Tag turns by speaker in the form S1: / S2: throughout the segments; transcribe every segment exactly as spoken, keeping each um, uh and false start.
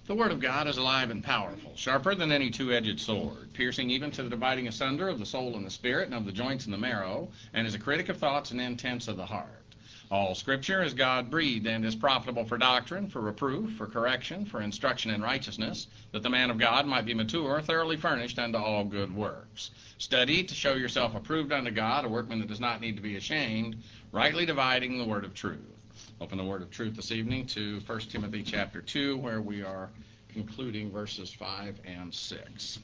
S1: The Word of God is alive and powerful, sharper than any two-edged sword, piercing even to the dividing asunder of the soul and the spirit, and of the joints and the marrow, and is a critic of thoughts and intents of the heart. All Scripture is God-breathed and is profitable for doctrine, for reproof, for correction, for instruction in righteousness, that the man of God might be mature, thoroughly furnished unto all good works. Study to show yourself approved unto God, a workman that does not need to be ashamed, rightly dividing the word of truth. Open the word of truth this evening to First Timothy chapter two, where we are concluding verses five and six.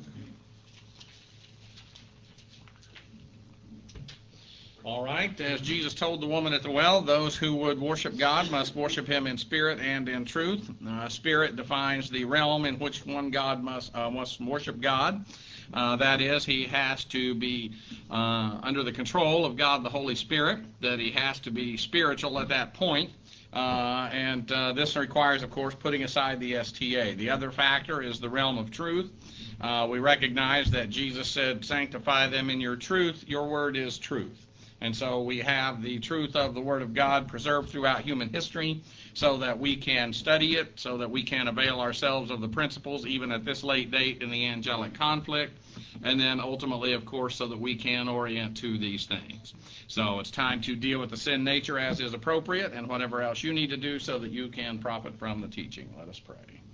S1: All right, as Jesus told the woman at the well, those who would worship God must worship him in spirit and in truth. Uh, spirit defines the realm in which one God must, uh, must worship God. Uh, that is, he has to be uh, under the control of God the Holy Spirit, that he has to be spiritual at that point. Uh, and uh, this requires, of course, putting aside the S T A. The other factor is the realm of truth. Uh, we recognize that Jesus said, sanctify them in your truth. Your word is truth. And so we have the truth of the Word of God preserved throughout human history so that we can study it, so that we can avail ourselves of the principles even at this late date in the angelic conflict, and then ultimately, of course, so that we can orient to these things. So it's time to deal with the sin nature as is appropriate and whatever else you need to do so that you can profit from the teaching. Let us pray.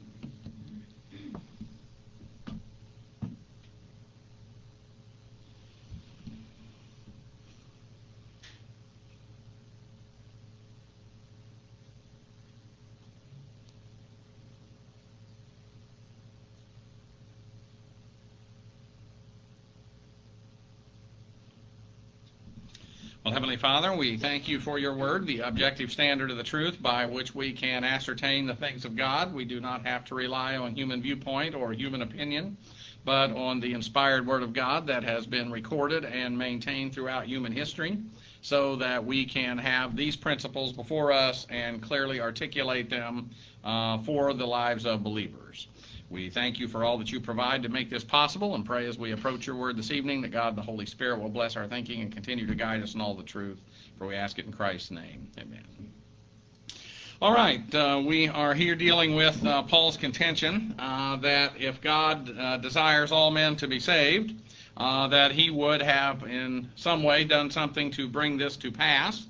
S1: Well, Heavenly Father, we thank you for your word, the objective standard of the truth by which we can ascertain the things of God. We do not have to rely on human viewpoint or human opinion, but on the inspired word of God that has been recorded and maintained throughout human history, so that we can have these principles before us and clearly articulate them uh, for the lives of believers. We thank you for all that you provide to make this possible, and pray as we approach your word this evening that God the Holy Spirit will bless our thinking and continue to guide us in all the truth, for we ask it in Christ's name. Amen. All right, uh, we are here dealing with uh, Paul's contention uh, that if God uh, desires all men to be saved, uh, that he would have in some way done something to bring this to pass.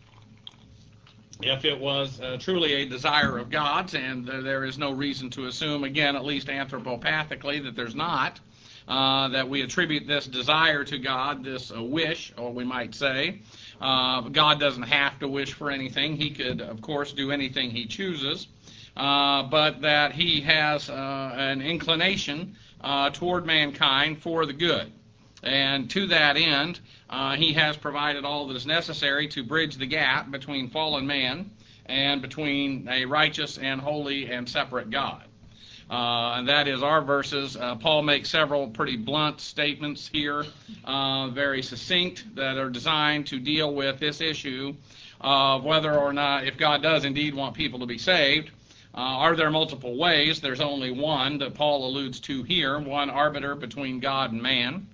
S1: If it was uh, truly a desire of God's, and uh, there is no reason to assume, again, at least anthropopathically, that there's not, uh, that we attribute this desire to God, this uh, wish, or we might say. Uh, God doesn't have to wish for anything. He could, of course, do anything he chooses, uh, but that he has uh, an inclination uh, toward mankind for the good. And to that end, uh, he has provided all that is necessary to bridge the gap between fallen man and between a righteous and holy and separate God. Uh, and that is our verses. Uh, Paul makes several pretty blunt statements here, uh, very succinct, that are designed to deal with this issue of whether or not, if God does indeed want people to be saved, uh, are there multiple ways? There's only one that Paul alludes to here, one arbiter between God and man.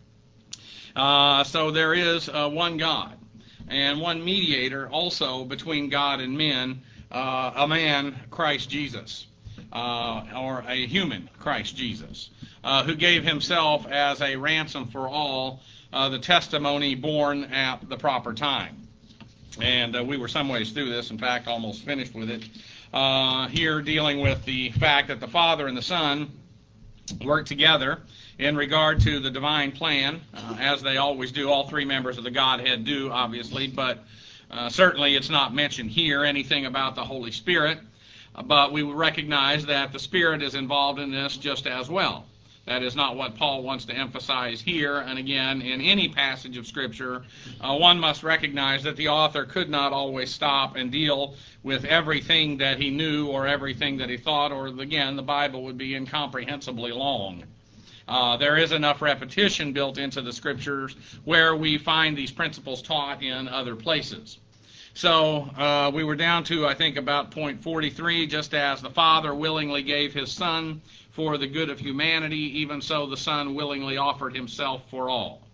S1: Uh, so there is uh, one God and one mediator also between God and men, uh, a man, Christ Jesus, uh, or a human, Christ Jesus, uh, who gave himself as a ransom for all, uh, the testimony born at the proper time. And uh, we were some ways through this, in fact, almost finished with it. Uh, here dealing with the fact that the Father and the Son work together in regard to the divine plan, uh, as they always do. All three members of the Godhead do, obviously, but uh, certainly it's not mentioned here anything about the Holy Spirit, uh, but we recognize that the Spirit is involved in this just as well. That is not what Paul wants to emphasize here, and again, in any passage of Scripture, uh, one must recognize that the author could not always stop and deal with everything that he knew or everything that he thought, or again, the Bible would be incomprehensibly long. Uh, there is enough repetition built into the Scriptures where we find these principles taught in other places. So uh, we were down to, I think, about point forty-three, just as the Father willingly gave his Son for the good of humanity, even so the Son willingly offered himself for all.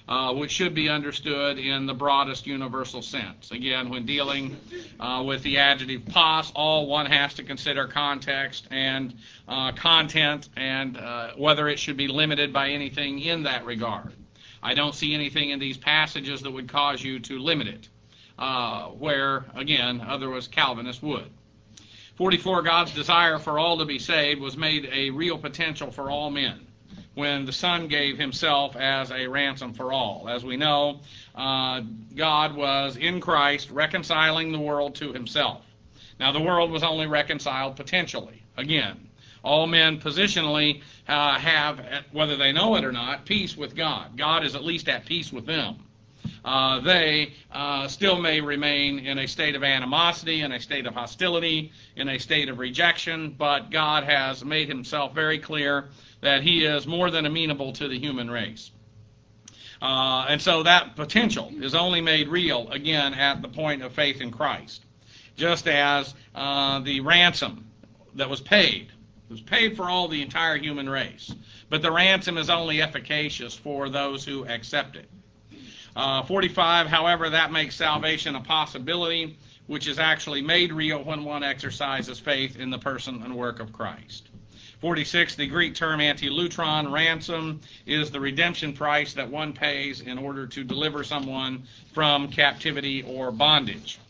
S1: uh, which should be understood in the broadest universal sense. Again, when dealing uh, with the adjective pos, all one has to consider context and uh, content and uh, whether it should be limited by anything in that regard. I don't see anything in these passages that would cause you to limit it, uh, where, again, otherwise Calvinists would. forty-four, God's desire for all to be saved was made a real potential for all men when the Son gave himself as a ransom for all. As we know, uh, God was in Christ reconciling the world to himself. Now, the world was only reconciled potentially. Again, all men positionally uh, have, whether they know it or not, peace with God. God is at least at peace with them. Uh, they uh, still may remain in a state of animosity, in a state of hostility, in a state of rejection, but God has made himself very clear that he is more than amenable to the human race. Uh, and so that potential is only made real, again, at the point of faith in Christ. Just as uh, the ransom that was paid, it was paid for all the entire human race, but the ransom is only efficacious for those who accept it. Uh, forty-five, however, that makes salvation a possibility, which is actually made real when one exercises faith in the person and work of Christ. forty-six, the Greek term antilutron, ransom, is the redemption price that one pays in order to deliver someone from captivity or bondage.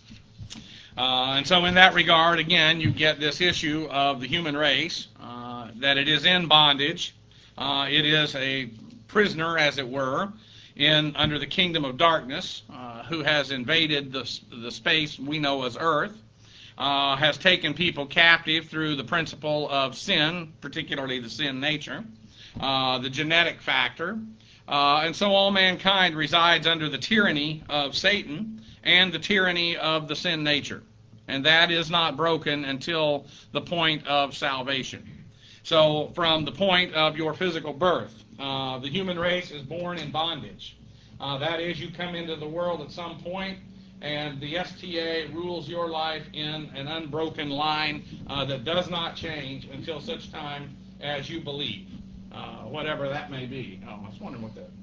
S1: Uh, and so in that regard, again, you get this issue of the human race, uh, that it is in bondage. Uh, it is a prisoner, as it were, in under the kingdom of darkness, uh, who has invaded the, the space we know as earth, uh, has taken people captive through the principle of sin, particularly the sin nature, uh, the genetic factor, uh, and so all mankind resides under the tyranny of Satan and the tyranny of the sin nature, and that is not broken until the point of salvation. So from the point of your physical birth, uh, the human race is born in bondage. Uh, that is, you come into the world at some point, and the S T A rules your life in an unbroken line uh, that does not change until such time as you believe, uh, whatever that may be. Oh, I was wondering what that...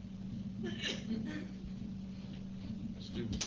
S1: Stupid.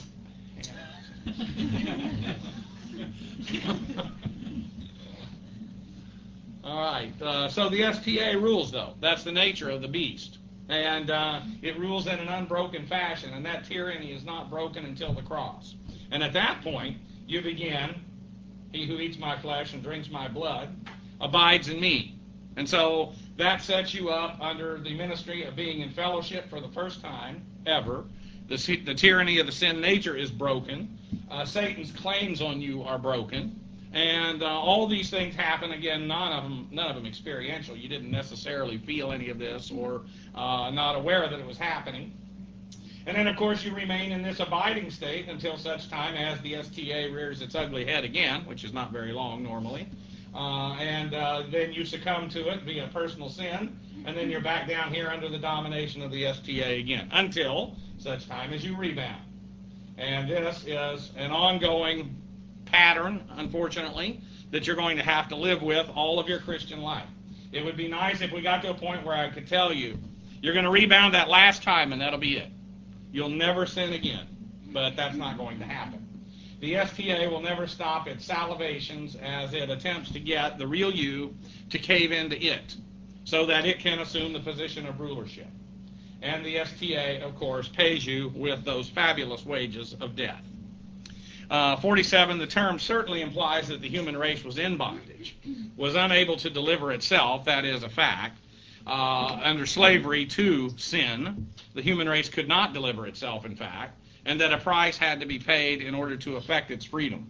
S1: All right, uh, so the S T A rules, though. That's the nature of the beast. And uh, it rules in an unbroken fashion, and that tyranny is not broken until the cross. And at that point, you begin, he who eats my flesh and drinks my blood abides in me. And so that sets you up under the ministry of being in fellowship for the first time ever. The, the tyranny of the sin nature is broken. Uh, Satan's claims on you are broken. And uh, all these things happen, again, none of them none of them experiential. You didn't necessarily feel any of this or uh, not aware that it was happening. And then, of course, you remain in this abiding state until such time as the S T A rears its ugly head again, which is not very long normally. Uh, and uh, then you succumb to it via personal sin, and then you're back down here under the domination of the S T A again until such time as you rebound. And this is an ongoing pattern, unfortunately, that you're going to have to live with all of your Christian life. It would be nice if we got to a point where I could tell you, you're going to rebound that last time and that'll be it. You'll never sin again, but that's not going to happen. The S T A will never stop its salivations as it attempts to get the real you to cave into it so that it can assume the position of rulership. And the S T A, of course, pays you with those fabulous wages of death. Uh, forty-seven, the term certainly implies that the human race was in bondage, was unable to deliver itself, that is a fact. Uh, under slavery to sin, the human race could not deliver itself, in fact, and that a price had to be paid in order to effect its freedom.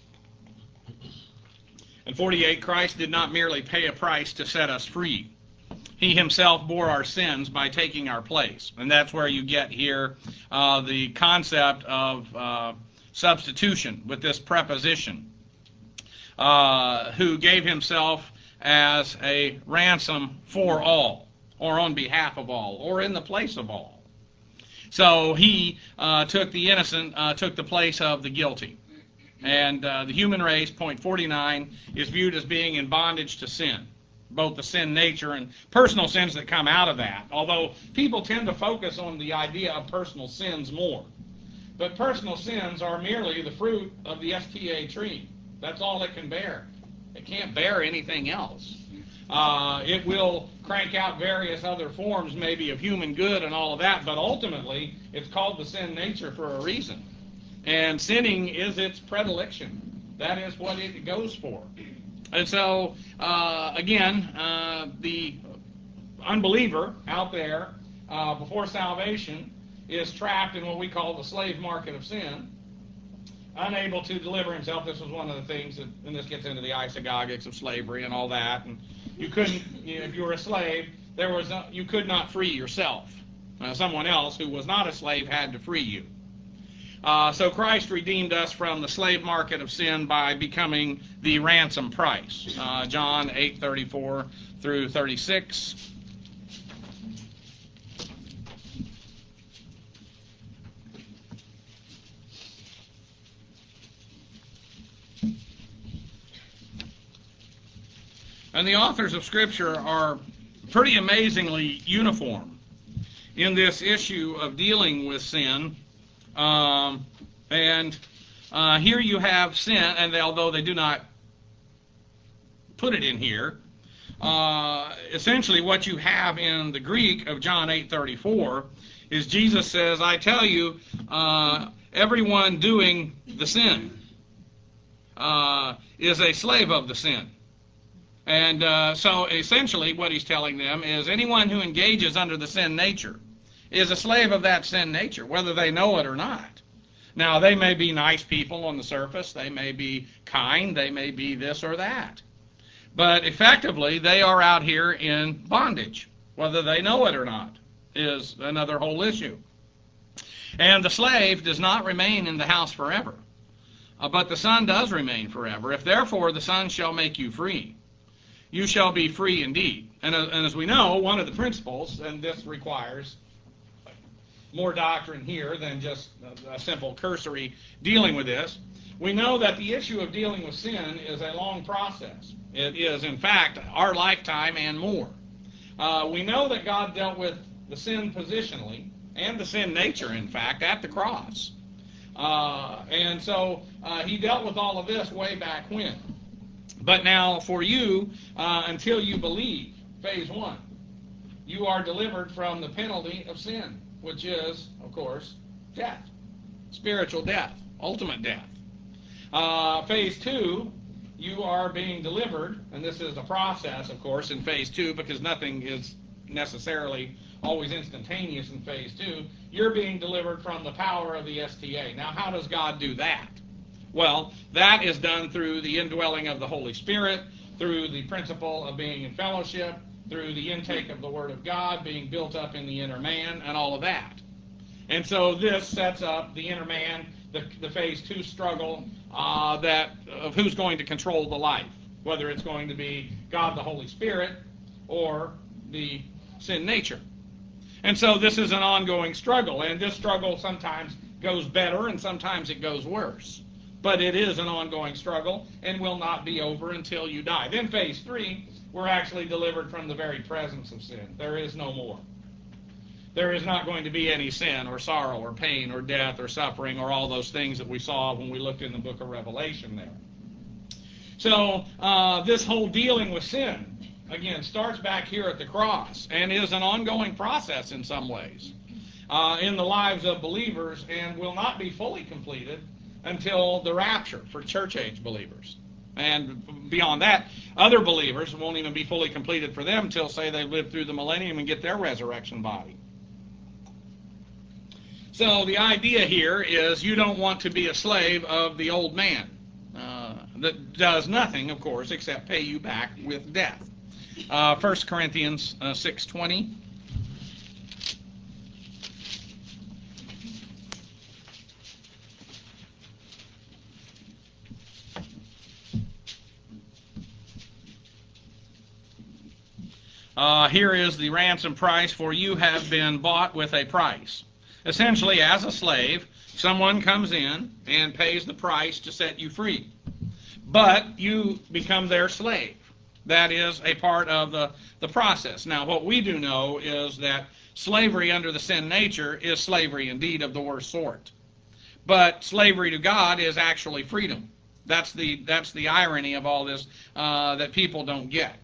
S1: And forty-eight, Christ did not merely pay a price to set us free. He himself bore our sins by taking our place. And that's where you get here uh, the concept of uh, substitution with this preposition, uh, who gave himself as a ransom for all, or on behalf of all, or in the place of all. So he uh, took the innocent, uh, took the place of the guilty. And uh, the human race, point forty-nine, is viewed as being in bondage to sin. both the sin nature and personal sins that come out of that, although people tend to focus on the idea of personal sins more. But personal sins are merely the fruit of the S T A tree. That's all it can bear. It can't bear anything else. Uh, it will crank out various other forms, maybe of human good and all of that, but ultimately it's called the sin nature for a reason. And sinning is its predilection. That is what it goes for. And so, uh, again, uh, the unbeliever out there uh, before salvation is trapped in what we call the slave market of sin, unable to deliver himself. This was one of the things that, and this gets into the isagogics of slavery and all that. And you couldn't, you know, if you were a slave, there was no, you could not free yourself. Uh, someone else who was not a slave had to free you. Uh, so Christ redeemed us from the slave market of sin by becoming the ransom price. Uh, John eight thirty-four through thirty-six. And the authors of Scripture are pretty amazingly uniform in this issue of dealing with sin. Um, and uh, here you have sin, and they, although they do not put it in here, uh, essentially what you have in the Greek of John eight thirty-four is Jesus says, I tell you, uh, everyone doing the sin uh, is a slave of the sin. And uh, so essentially what he's telling them is anyone who engages under the sin nature is a slave of that sin nature, whether they know it or not. Now, they may be nice people on the surface. They may be kind. They may be this or that. But effectively, they are out here in bondage, whether they know it or not, is another whole issue. And the slave does not remain in the house forever, uh, but the Son does remain forever. If therefore the Son shall make you free, you shall be free indeed. And, uh, and as we know, one of the principles, and this requires more doctrine here than just a, a simple cursory dealing with this, we know that the issue of dealing with sin is a long process. It is, in fact, our lifetime and more. Uh, we know that God dealt with the sin positionally, and the sin nature, in fact, at the cross. Uh, and so uh, he dealt with all of this way back when. But now for you, uh, until you believe, phase one, you are delivered from the penalty of sin, which is, of course, death, spiritual death, ultimate death. Uh, phase two, you are being delivered, and this is a process, of course, in phase two, because nothing is necessarily always instantaneous in phase two. You're being delivered from the power of the S T A. Now, how does God do that? Well, that is done through the indwelling of the Holy Spirit, through the principle of being in fellowship, through the intake of the Word of God, being built up in the inner man, and all of that. And so this sets up the inner man, the, the phase two struggle uh, that of who's going to control the life, whether it's going to be God the Holy Spirit or the sin nature. And so this is an ongoing struggle, and this struggle sometimes goes better and sometimes it goes worse. But it is an ongoing struggle and will not be over until you die. Then phase three, we're actually delivered from the very presence of sin. There is no more. There is not going to be any sin or sorrow or pain or death or suffering or all those things that we saw when we looked in the book of Revelation there. So uh, this whole dealing with sin, again, starts back here at the cross and is an ongoing process in some ways uh, in the lives of believers and will not be fully completed until the rapture for church-age believers. And beyond that, other believers won't even be fully completed for them until, say, they live through the millennium and get their resurrection body. So the idea here is you don't want to be a slave of the old man uh, that does nothing, of course, except pay you back with death. Uh, First Corinthians uh, six twenty. Uh, here is the ransom price, for you have been bought with a price. Essentially, as a slave, someone comes in and pays the price to set you free. But you become their slave. That is a part of the, the process. Now, what we do know is that slavery under the sin nature is slavery indeed of the worst sort. But slavery to God is actually freedom. That's the that's the irony of all this uh, that people don't get.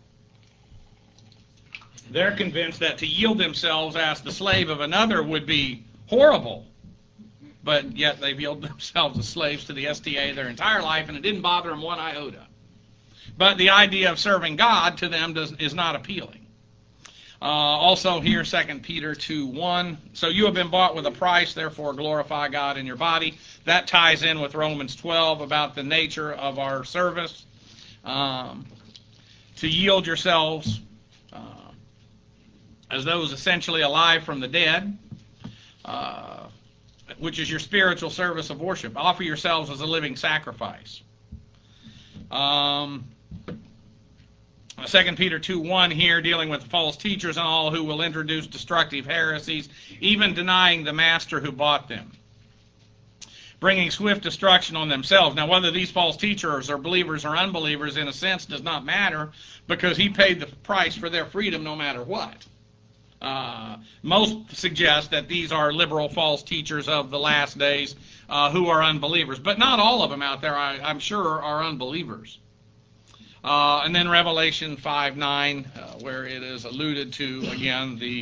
S1: They're convinced that to yield themselves as the slave of another would be horrible, but yet they've yielded themselves as slaves to the S T A their entire life, and it didn't bother them one iota. But the idea of serving God to them does, is not appealing. Uh, also here, Second Peter two one, so you have been bought with a price, therefore glorify God in your body. That ties in with Romans twelve about the nature of our service. Um, to yield yourselves uh, as those essentially alive from the dead, uh, which is your spiritual service of worship. Offer yourselves as a living sacrifice. Um... Second Peter two one here, dealing with false teachers and all who will introduce destructive heresies, even denying the master who bought them, bringing swift destruction on themselves. Now, whether these false teachers are believers or unbelievers, in a sense, does not matter, because he paid the price for their freedom no matter what. Uh, most suggest that these are liberal false teachers of the last days uh, who are unbelievers. But not all of them out there, I, I'm sure, are unbelievers. Uh, and then Revelation five nine, uh, where it is alluded to, again, the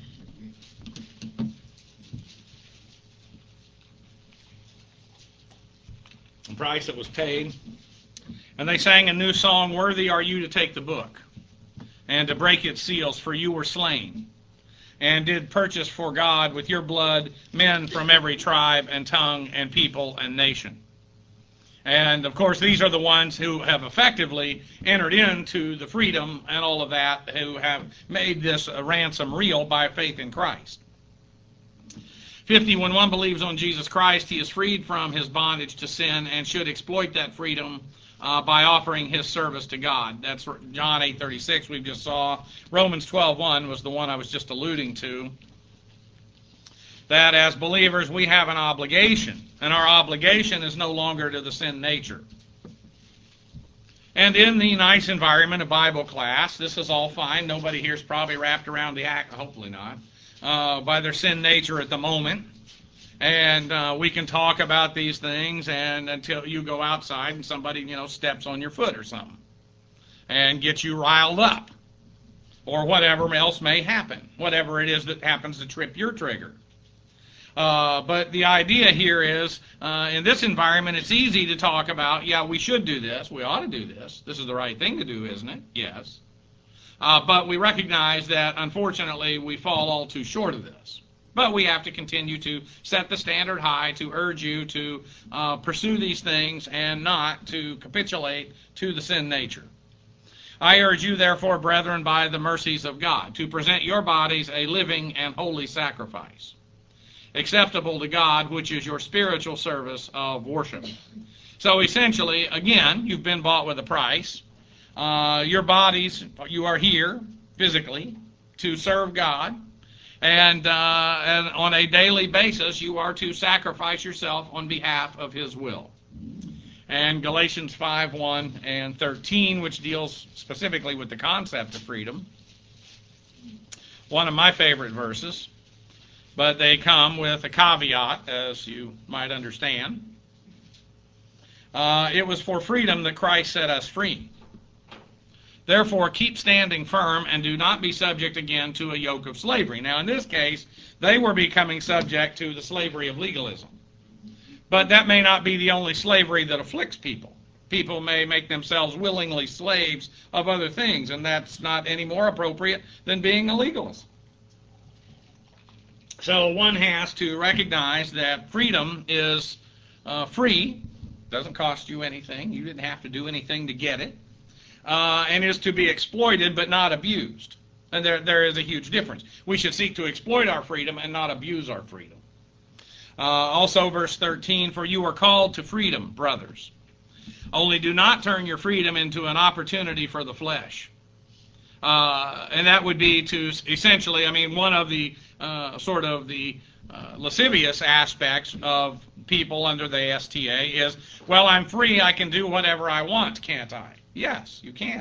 S1: price that was paid. And they sang a new song, "Worthy are you to take the book, and to break its seals, for you were slain, and did purchase for God with your blood men from every tribe and tongue and people and nation." And, of course, these are the ones who have effectively entered into the freedom and all of that, who have made this ransom real by faith in Christ. fifty, when one believes on Jesus Christ, he is freed from his bondage to sin and should exploit that freedom uh, by offering his service to God. That's John eight thirty-six we've just saw. Romans twelve one was the one I was just alluding to. That as believers we have an obligation, and our obligation is no longer to the sin nature. And in the nice environment of Bible class, this is all fine. Nobody here's probably wrapped around the act, hopefully not, uh, by their sin nature at the moment. And uh, we can talk about these things and until you go outside and somebody, you know, steps on your foot or something and gets you riled up, or whatever else may happen, whatever it is that happens to trip your trigger. Uh, but the idea here is, uh, in this environment, it's easy to talk about, yeah, we should do this, we ought to do this, this is the right thing to do, isn't it? Yes. Uh, but we recognize that, unfortunately, we fall all too short of this. But we have to continue to set the standard high, to urge you to uh, pursue these things and not to capitulate to the sin nature. I urge you, therefore, brethren, by the mercies of God, to present your bodies a living and holy sacrifice, acceptable to God, which is your spiritual service of worship. So essentially, again, you've been bought with a price. Uh, your bodies, you are here physically to serve God. And, uh, and on a daily basis, you are to sacrifice yourself on behalf of His will. And Galatians five one and thirteen, which deals specifically with the concept of freedom, one of my favorite verses. But they come with a caveat, as you might understand. Uh, it was for freedom that Christ set us free. Therefore, keep standing firm and do not be subject again to a yoke of slavery. Now, in this case, they were becoming subject to the slavery of legalism. But that may not be the only slavery that afflicts people. People may make themselves willingly slaves of other things, and that's not any more appropriate than being a legalist. So one has to recognize that freedom is uh, free, doesn't cost you anything, you didn't have to do anything to get it, uh, and is to be exploited but not abused. And there, there is a huge difference. We should seek to exploit our freedom and not abuse our freedom. Uh, also, verse thirteen, for you are called to freedom, brothers. Only do not turn your freedom into an opportunity for the flesh. Uh, and that would be to essentially, I mean, one of the uh, sort of the uh, lascivious aspects of people under the S T A is, well, I'm free, I can do whatever I want, can't I? Yes, you can.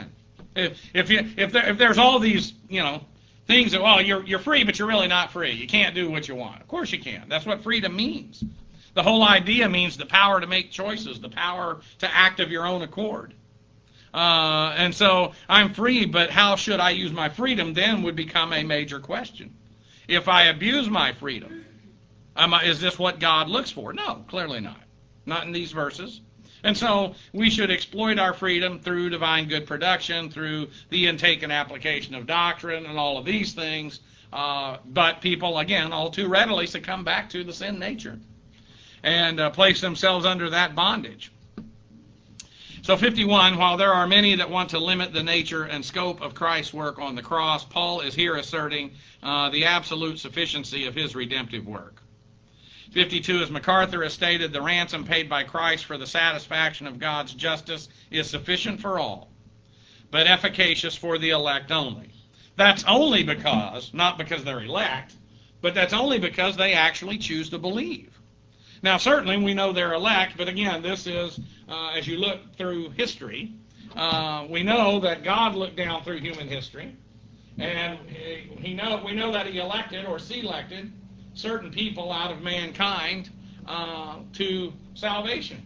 S1: If if you if there, if there's all these, you know, things that, well, you're you're free, but you're really not free. You can't do what you want. Of course you can. That's what freedom means. The whole idea means the power to make choices, the power to act of your own accord. Uh, and so I'm free, but how should I use my freedom then would become a major question. If I abuse my freedom, am I, is this what God looks for? No, clearly not. Not in these verses. And so we should exploit our freedom through divine good production, through the intake and application of doctrine and all of these things. Uh, but people, again, all too readily succumb back to the sin nature and uh, place themselves under that bondage. So fifty-one, while there are many that want to limit the nature and scope of Christ's work on the cross, Paul is here asserting uh, the absolute sufficiency of his redemptive work. fifty-two, as MacArthur has stated, the ransom paid by Christ for the satisfaction of God's justice is sufficient for all, but efficacious for the elect only. That's only because, not because they're elect, but that's only because they actually choose to believe. Now, certainly we know they're elect, but again, this is, uh, as you look through history, uh, we know that God looked down through human history, and he, he know, we know that he elected or selected certain people out of mankind uh, to salvation.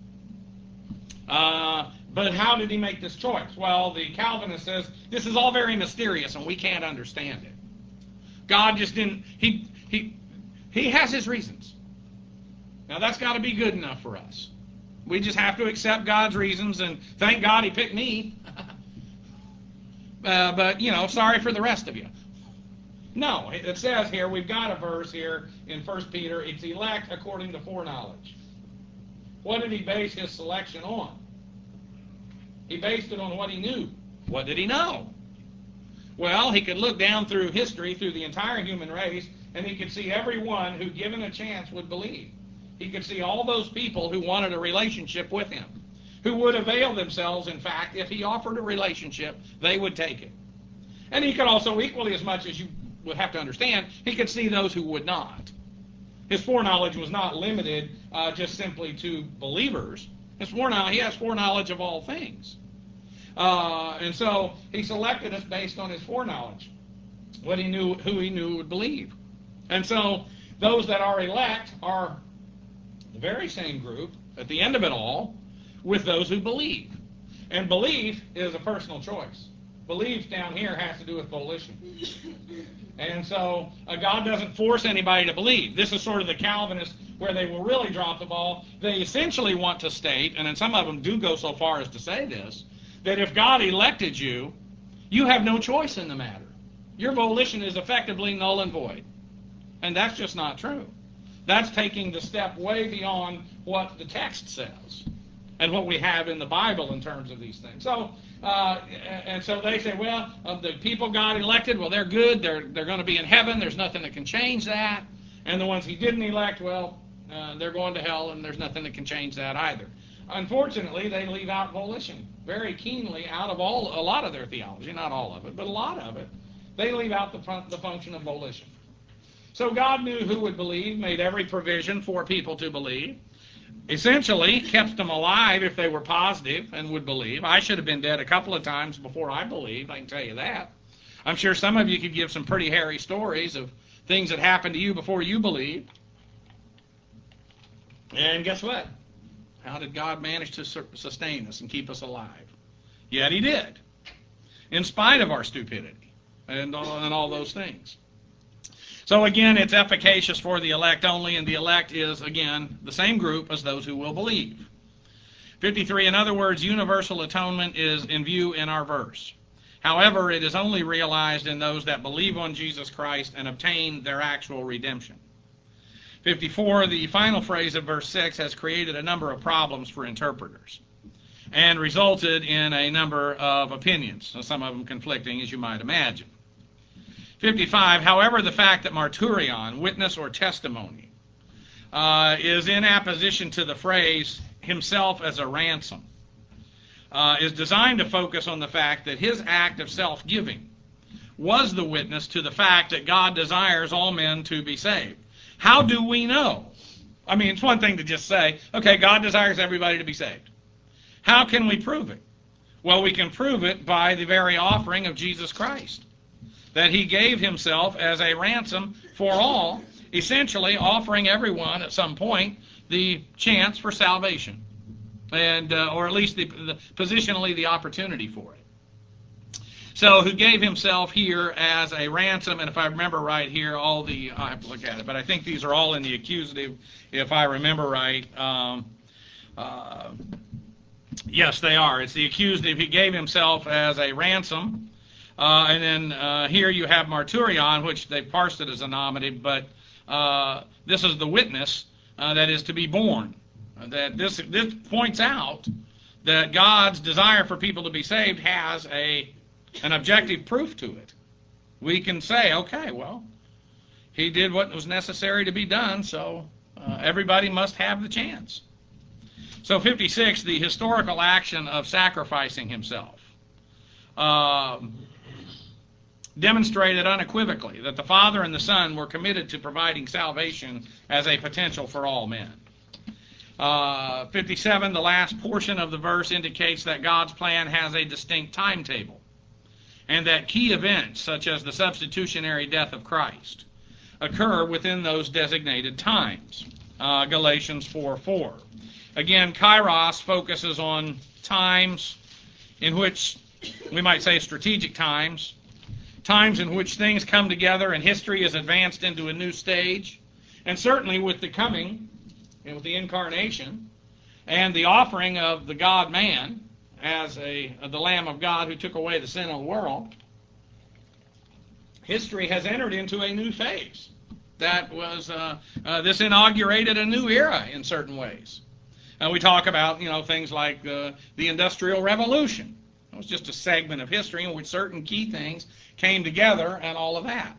S1: Uh, but how did he make this choice? Well, the Calvinist says this is all very mysterious and we can't understand it. God just didn't, he, he, he has his reasons. Now that's got to be good enough for us. We just have to accept God's reasons and thank God he picked me. uh, but, you know, sorry for the rest of you. No, it says here, we've got a verse here in First Peter, it's elect according to foreknowledge. What did he base his selection on? He based it on what he knew. What did he know? Well, he could look down through history, through the entire human race, and he could see everyone who, given a chance, would believe. He could see all those people who wanted a relationship with him, who would avail themselves, in fact, if he offered a relationship, they would take it. And he could also, equally as much as you would have to understand, he could see those who would not. His foreknowledge was not limited uh, just simply to believers. His foreknowledge, he has foreknowledge of all things. Uh, and so he selected us based on his foreknowledge, what he knew, who he knew would believe. And so those that are elect are the very same group, at the end of it all, with those who believe. And belief is a personal choice. Belief down here has to do with volition. And so uh, God doesn't force anybody to believe. This is sort of the Calvinists where they will really drop the ball. They essentially want to state, and then some of them do go so far as to say this, that if God elected you, you have no choice in the matter. Your volition is effectively null and void. And that's just not true. That's taking the step way beyond what the text says and what we have in the Bible in terms of these things. So, uh, and so they say, well, of the people God elected, well, they're good. They're they're going to be in heaven. There's nothing that can change that. And the ones he didn't elect, well, uh, they're going to hell, and there's nothing that can change that either. Unfortunately, they leave out volition very keenly out of all a lot of their theology, not all of it, but a lot of it. They leave out the fun, the function of volition. So God knew who would believe, made every provision for people to believe. Essentially, kept them alive if they were positive and would believe. I should have been dead a couple of times before I believed, I can tell you that. I'm sure some of you could give some pretty hairy stories of things that happened to you before you believed. And guess what? How did God manage to sustain us and keep us alive? Yet he did, in spite of our stupidity and all, and all those things. So again, it's efficacious for the elect only, and the elect is, again, the same group as those who will believe. fifty-three, in other words, universal atonement is in view in our verse. However, it is only realized in those that believe on Jesus Christ and obtain their actual redemption. fifty-four, the final phrase of verse six has created a number of problems for interpreters and resulted in a number of opinions, some of them conflicting, as you might imagine. fifty-five, however, the fact that marturion, witness or testimony, uh, is in apposition to the phrase himself as a ransom, uh, is designed to focus on the fact that his act of self-giving was the witness to the fact that God desires all men to be saved. How do we know? I mean, it's one thing to just say, okay, God desires everybody to be saved. How can we prove it? Well, we can prove it by the very offering of Jesus Christ, that he gave himself as a ransom for all, essentially offering everyone at some point the chance for salvation, and uh, or at least the, the positionally the opportunity for it. So who gave himself here as a ransom, and if I remember right here, all the, I have to look at it, but I think these are all in the accusative, if I remember right. Um, uh, yes, they are. It's the accusative. He gave himself as a ransom. Uh, and then uh, here you have marturion, which they parsed it as a nominative, but uh, this is the witness uh, that is to be borne. Uh, that this, this points out that God's desire for people to be saved has a an objective proof to it. We can say, okay, well, he did what was necessary to be done, so uh, everybody must have the chance. So fifty-six, the historical action of sacrificing himself uh, demonstrated unequivocally that the Father and the Son were committed to providing salvation as a potential for all men. Uh, fifty-seven, the last portion of the verse indicates that God's plan has a distinct timetable, and that key events, such as the substitutionary death of Christ, occur within those designated times. Uh, Galatians four four. Again, Kairos focuses on times in which, we might say strategic times, times in which things come together and history is advanced into a new stage, and certainly with the coming, and with the incarnation, and the offering of the God-man, as a the Lamb of God who took away the sin of the world, history has entered into a new phase. That was uh, uh, this inaugurated a new era in certain ways. And we talk about you know things like uh, the Industrial Revolution. It was just a segment of history in which certain key things came together, and all of that.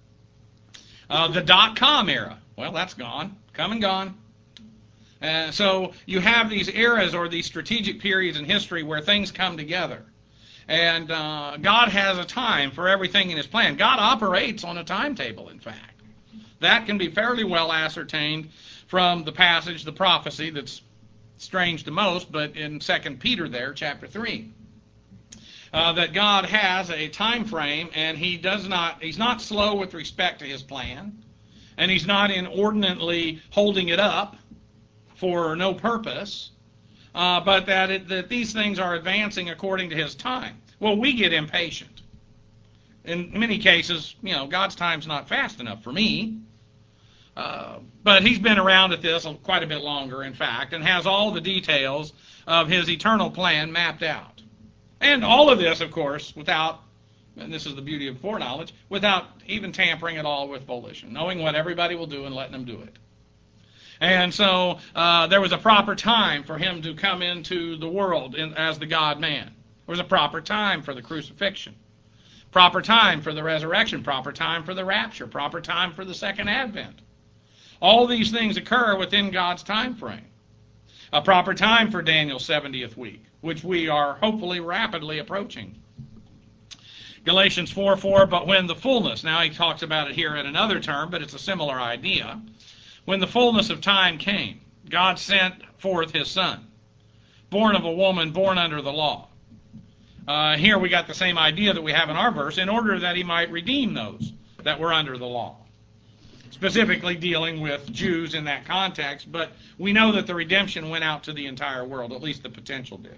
S1: Uh, the dot-com era, well, that's gone, come and gone. Uh, so you have these eras or these strategic periods in history where things come together. And uh, God has a time for everything in his plan. God operates on a timetable, in fact. That can be fairly well ascertained from the passage, the prophecy, that's strange to most, but in Second Peter there, chapter three. Uh, that God has a time frame, and he does not, he's not slow with respect to his plan, and he's not inordinately holding it up for no purpose, uh, but that, it, that these things are advancing according to his time. Well, we get impatient. In many cases, you know, God's time's not fast enough for me, uh, but he's been around at this quite a bit longer, in fact, and has all the details of his eternal plan mapped out. And all of this, of course, without, and this is the beauty of foreknowledge, without even tampering at all with volition, knowing what everybody will do and letting them do it. And so uh, there was a proper time for him to come into the world in, as the God-man. There was a proper time for the crucifixion, proper time for the resurrection, proper time for the rapture, proper time for the second advent. All these things occur within God's time frame. A proper time for Daniel's seventieth week, which we are hopefully rapidly approaching. Galatians four four, but when the fullness, now he talks about it here in another term, but it's a similar idea. When the fullness of time came, God sent forth his Son, born of a woman, born under the law. Uh, here we got the same idea that we have in our verse, in order that he might redeem those that were under the law. Specifically dealing with Jews in that context, but we know that the redemption went out to the entire world, at least the potential did.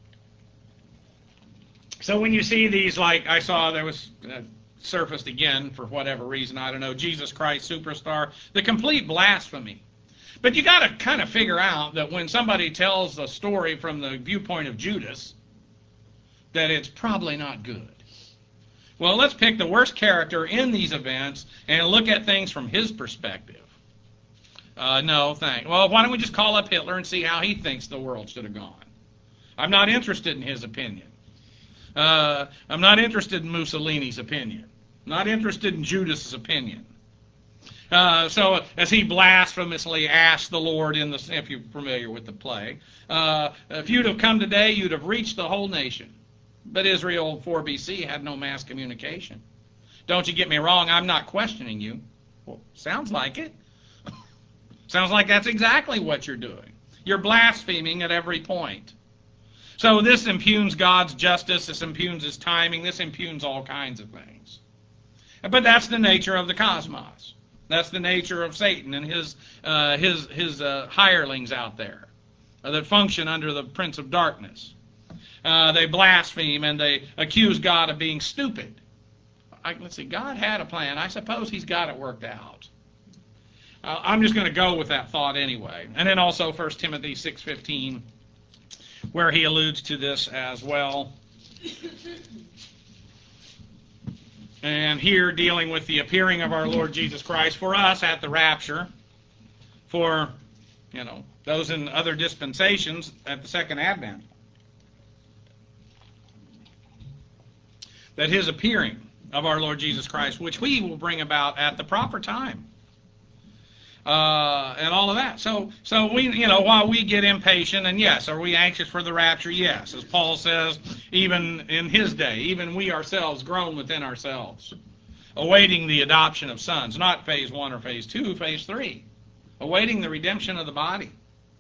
S1: So when you see these, like I saw there was... Uh, surfaced again for whatever reason, I don't know, Jesus Christ Superstar, the complete blasphemy. But you got to kind of figure out that when somebody tells a story from the viewpoint of Judas, that it's probably not good. Well, let's pick the worst character in these events and look at things from his perspective. Uh, no, thanks. Well, why don't we just call up Hitler and see how he thinks the world should have gone? I'm not interested in his opinion. Uh, I'm not interested in Mussolini's opinion. I'm not interested in Judas's opinion. Uh, so as he blasphemously asked the Lord in the, if you're familiar with the play, uh, if you'd have come today, you'd have reached the whole nation. But Israel four B C had no mass communication. Don't you get me wrong, I'm not questioning you. Well, sounds like it. Sounds like that's exactly what you're doing. You're blaspheming at every point. So this impugns God's justice, this impugns His timing, this impugns all kinds of things. But that's the nature of the cosmos. That's the nature of Satan and his uh, his his uh, hirelings out there uh, that function under the prince of darkness. Uh, they blaspheme and they accuse God of being stupid. I, let's see, God had a plan. I suppose He's got it worked out. Uh, I'm just going to go with that thought anyway. And then also First Timothy six fifteen, where he alludes to this as well. And here dealing with the appearing of our Lord Jesus Christ for us at the rapture, for, you know, those in other dispensations at the second advent. That His appearing of our Lord Jesus Christ, which we will bring about at the proper time. Uh, and all of that. So, so we, you know, while we get impatient, and yes, are we anxious for the rapture? Yes, as Paul says, even in his day, even we ourselves groan within ourselves, awaiting the adoption of sons, not phase one or phase two, phase three, awaiting the redemption of the body.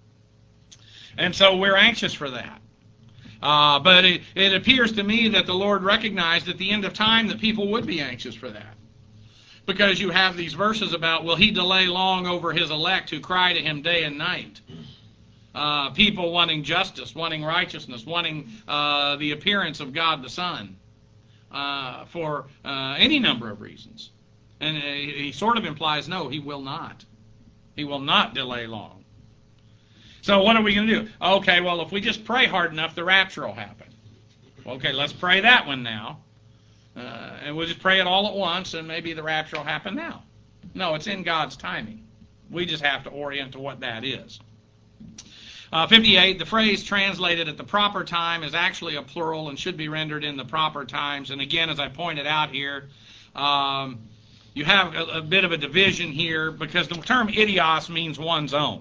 S1: And so we're anxious for that. Uh, but it, it appears to me that the Lord recognized at the end of time that people would be anxious for that. Because you have these verses about, will He delay long over His elect who cry to Him day and night? Uh, people wanting justice, wanting righteousness, wanting uh, the appearance of God the Son uh, for uh, any number of reasons. And He sort of implies, no, He will not. He will not delay long. So what are we going to do? Okay, well, if we just pray hard enough, the rapture will happen. Okay, let's pray that one now. Uh, and we'll just pray it all at once, and maybe the rapture will happen now. No, it's in God's timing. We just have to orient to what that is. Uh, fifty-eight, the phrase translated at the proper time is actually a plural and should be rendered in the proper times. And again, as I pointed out here, um, you have a, a bit of a division here because the term idios means one's own.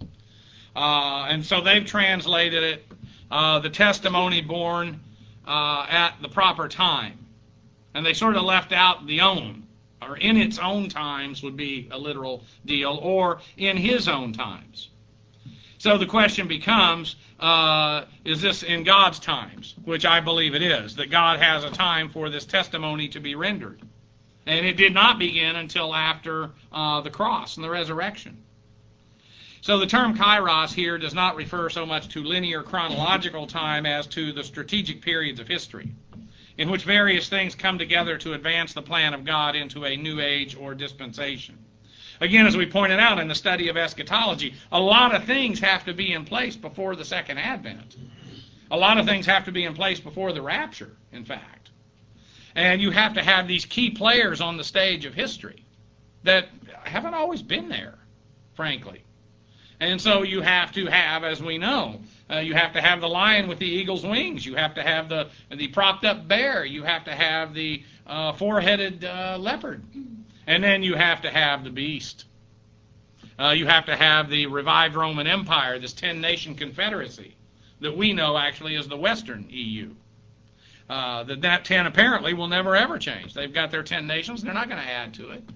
S1: Uh, and so they've translated it, uh, the testimony born uh, at the proper time. And they sort of left out the own, or in its own times would be a literal deal, or in His own times. So the question becomes, uh, is this in God's times? Which I believe it is, that God has a time for this testimony to be rendered. And it did not begin until after uh, the cross and the resurrection. So the term kairos here does not refer so much to linear chronological time as to the strategic periods of history, in which various things come together to advance the plan of God into a new age or dispensation. Again, as we pointed out in the study of eschatology, a lot of things have to be in place before the second advent. A lot of things have to be in place before the rapture, in fact. And you have to have these key players on the stage of history that haven't always been there, frankly. And so you have to have, as we know, uh, you have to have the lion with the eagle's wings. You have to have the the propped up bear. You have to have the uh, four-headed uh, leopard. And then you have to have the beast. Uh, you have to have the revived Roman Empire, this ten-nation confederacy that we know actually is the Western E U. Uh, that that ten apparently will never ever change. They've got their ten nations. They're not going to add to it.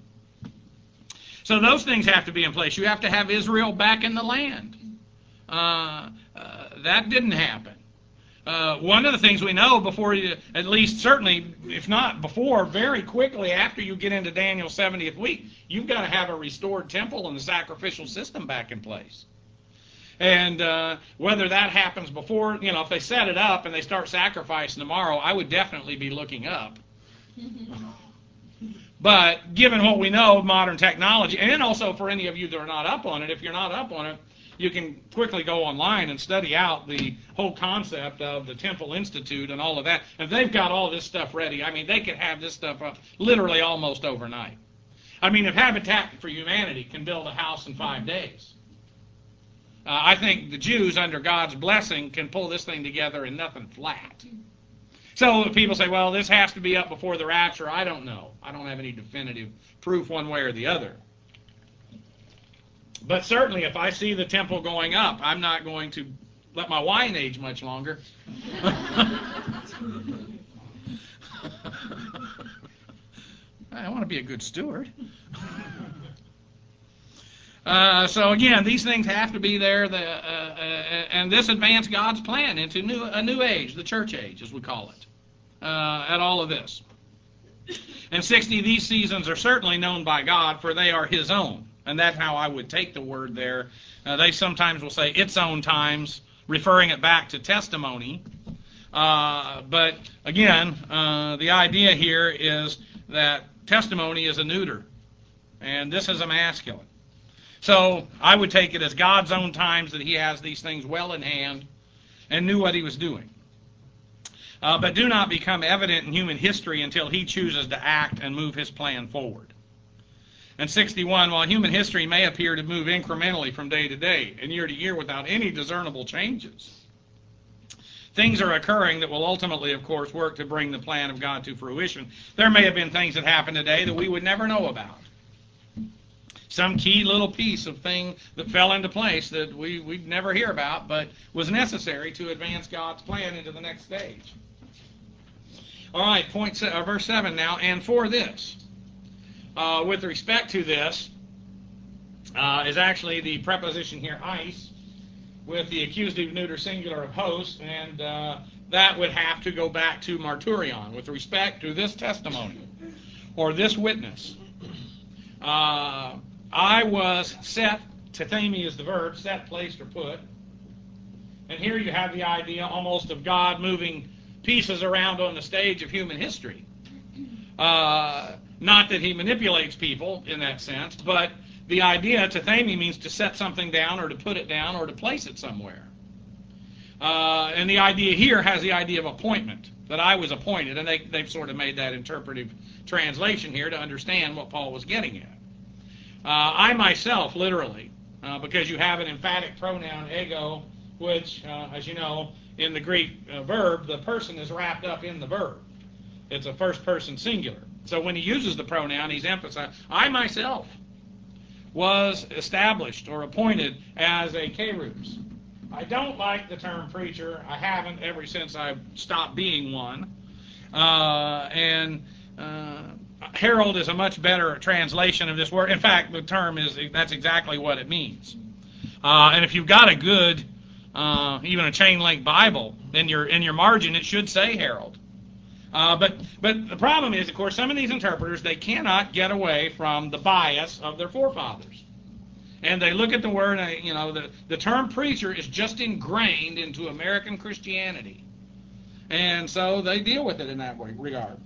S1: So those things have to be in place. You have to have Israel back in the land. Uh, uh, that didn't happen. Uh, one of the things we know before you, at least certainly, if not before, very quickly after you get into Daniel's seventieth week, you've got to have a restored temple and the sacrificial system back in place. And uh, whether that happens before, you know, if they set it up and they start sacrificing tomorrow, I would definitely be looking up. But given what we know of modern technology, and also for any of you that are not up on it, if you're not up on it, you can quickly go online and study out the whole concept of the Temple Institute and all of that. If they've got all this stuff ready, I mean, they could have this stuff up literally almost overnight. I mean, if Habitat for Humanity can build a house in five days, uh, I think the Jews, under God's blessing, can pull this thing together in nothing flat. So people say, well, this has to be up before the rapture. I don't know. I don't have any definitive proof one way or the other. But certainly if I see the temple going up, I'm not going to let my wine age much longer. I want to be a good steward. Uh, so again, these things have to be there, the, uh, uh, and this advanced God's plan into new, a new age, the church age, as we call it, uh, at all of this. And sixty, these seasons are certainly known by God, for they are His own. And that's how I would take the word there. Uh, they sometimes will say its own times, referring it back to testimony. Uh, but again, uh, the idea here is that testimony is a neuter, and this is a masculine. So I would take it as God's own times, that He has these things well in hand and knew what He was doing. Uh, but do not become evident in human history until He chooses to act and move His plan forward. And sixty-one, while human history may appear to move incrementally from day to day and year to year without any discernible changes, things are occurring that will ultimately, of course, work to bring the plan of God to fruition. There may have been things that happened today that we would never know about. Some key little piece of thing that fell into place that we, we'd never hear about, but was necessary to advance God's plan into the next stage. All right, point se- uh, verse seven now, and for this. Uh, with respect to this, uh, is actually the preposition here, eis, with the accusative neuter singular of host, and uh, that would have to go back to marturion, with respect to this testimony, or this witness. Uh, I was set, tethemi is the verb, set, placed, or put. And here you have the idea almost of God moving pieces around on the stage of human history. Uh, not that He manipulates people in that sense, but the idea, tethemi, means to set something down or to put it down or to place it somewhere. Uh, and the idea here has the idea of appointment, that I was appointed, and they, they've sort of made that interpretive translation here to understand what Paul was getting at. Uh, I myself, literally, uh, because you have an emphatic pronoun, ego, which, uh, as you know, in the Greek uh, verb, the person is wrapped up in the verb. It's a first-person singular. So when he uses the pronoun, he's emphasized, I myself was established or appointed as a kerubs. I don't like the term preacher. I haven't ever since I stopped being one. Uh, and uh, herald is a much better translation of this word. In fact, the term is, that's exactly what it means. Uh, and if you've got a good, uh, even a chain link Bible, in your in your margin, it should say herald. Uh, but but the problem is, of course, some of these interpreters, they cannot get away from the bias of their forefathers. And they look at the word, and, you know, the, the term preacher is just ingrained into American Christianity. And so they deal with it in that way, regard.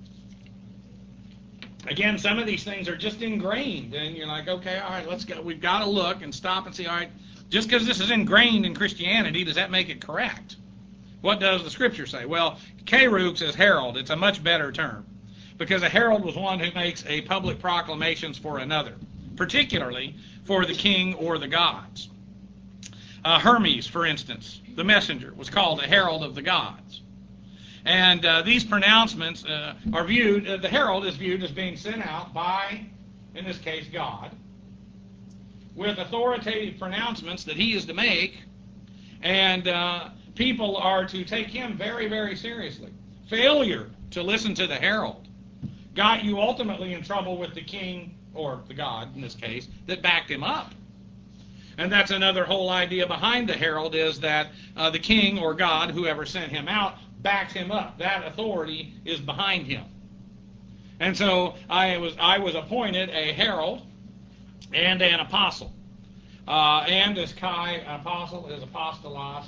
S1: Again, some of these things are just ingrained, and you're like, okay, all right, let's go. We've got to look and stop and see, all right, just because this is ingrained in Christianity, does that make it correct? What does the Scripture say? Well, kerubs is herald. It's a much better term, because a herald was one who makes a public proclamations for another, particularly for the king or the gods. Uh, Hermes, for instance, the messenger, was called a herald of the gods. And uh, these pronouncements uh, are viewed, uh, the herald is viewed as being sent out by, in this case, God, with authoritative pronouncements that he is to make, and uh, people are to take him very, very seriously. Failure to listen to the herald got you ultimately in trouble with the king, or the god in this case, that backed him up. And that's another whole idea behind the herald, is that uh, the king or God, whoever sent him out, backed him up. That authority is behind him. And so I was I was appointed a herald and an apostle. Uh, and as Kai, apostle is apostolos,